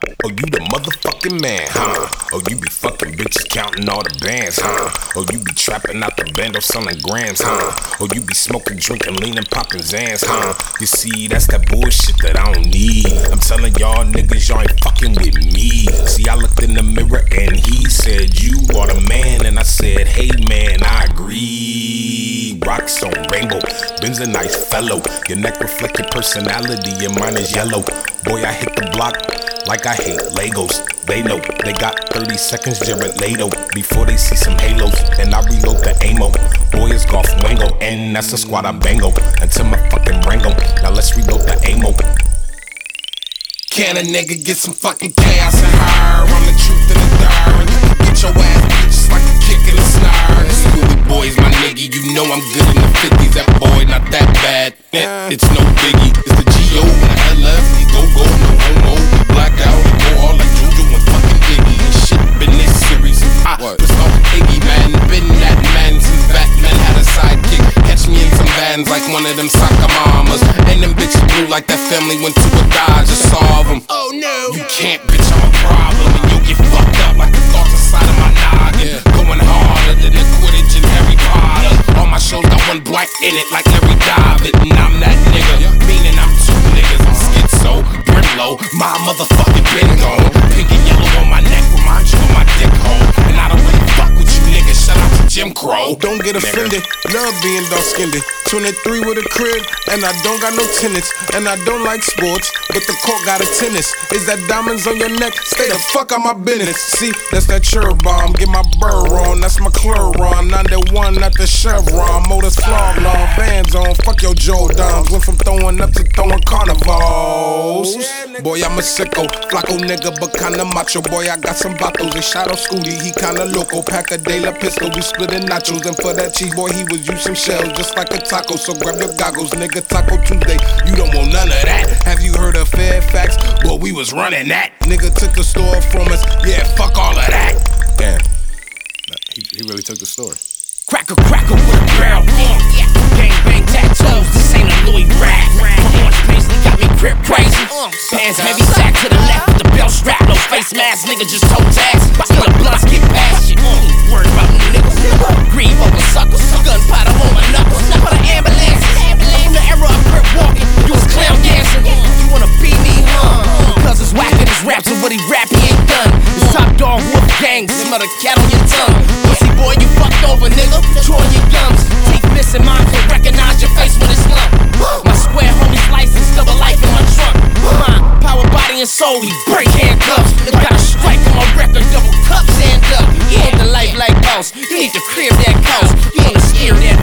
Oh, you the motherfucking man, huh? Oh, you be fucking bitches counting all the bands, huh? Oh, you be trapping out the bando selling grams, huh? Oh, you be smoking, drinking, leaning, popping Zans, huh? You see, that's that bullshit that I don't need. I'm telling y'all niggas, y'all ain't fucking with me. See, I looked in the mirror and he said, you are the man. And I said, hey man, I agree. Rocks on rainbow, Ben's a nice fellow. Your neck reflect your personality, your mine is yellow. Boy, I hit the block like I hate Legos. They know they got 30 seconds, Jared Leto, before they see some halos. And I reload the ammo. Boy, it's golf wango, and that's the squad I bango until my fucking brain go. Now let's reload the ammo. Can a nigga get some fucking chaos and her? I'm the truth in the third. Get your ass beat just like a kick in the snare. Schooly boys, my nigga, you know I'm good in the 50s. That boy not that bad, it's no biggie. It's the G.O. and the LF, go, no homo. Black out, go all like Juju and fucking Iggy. And shit been this series. I was fucking Iggy, man. Been that man since Batman had a sidekick. Catch me in some vans like one of them soccer mamas. And them bitches blue like that family went to a Dodger solve them. Oh no, you can't, bitch, I'm a problem. And you'll get fucked up like the thoughts inside of my noggin. Going harder than the Quidditch and Harry Potter. All my shows got one black in it like Larry David. And I'm that nigga, meaning I'm two niggas. I'm schizo, Brimlow, my motherfucking been gone. Pink and yellow on my neck, remind you of my dick hole. And I don't really fuck with you niggas, shout out to Jim Crow. Don't get offended, love being dark-skinned. 23 with a crib, and I don't got no tenants. And I don't like sports, but the court got a tennis. Is that diamonds on your neck? Stay the fuck out my business. See, that's that cherry bomb, get my burr on. That's my Cluron, 91, not the Chevron. Motors flawed, long bands on, fuck your Joe Doms. Went from throwing up to throwing carnivals. Boy, I'm a sicko, flaco nigga, but kinda macho. Boy, I got some bottles, they shot off Scooty, he kinda loco. Pack a De La Pistol, we splitting nachos. And for that cheese, boy, he was using shells just like a taco. So grab your goggles, nigga, Taco Tuesday. You don't want none of that. Have you heard of Fairfax? Boy, we was running that. Nigga took the store from us, yeah, fuck all of that. Damn, he really took the store. Cracker with a barrel, gang bang tattoos, this ain't a Louis rap. My orange paisley got me grip crazy. Pants heavy sack to the left with the belt strap, no face mask, nigga just toe tags. Still the blunts get past you. Worried about me niggas, grieve over suckers, gunpowder on my knuckles. Put an ambulance, from the era of grip walking, you was clown dancing. You wanna be me, huh? Cause it's whacking his raps and what he rap he ain't done. It's top dog wolf gang, smell the cat on your tongue. Pussy boy, you fucked over, nigga. Drawing your gums, teeth missing, mine can recognize your face when it's lump. My square homie's license, double life in my trunk. Mine, power, body, and soul, we break handcuffs. Got a strike on my record, double cups, hand up. You want the life like boss, you need the crib that costs. You wanna steer that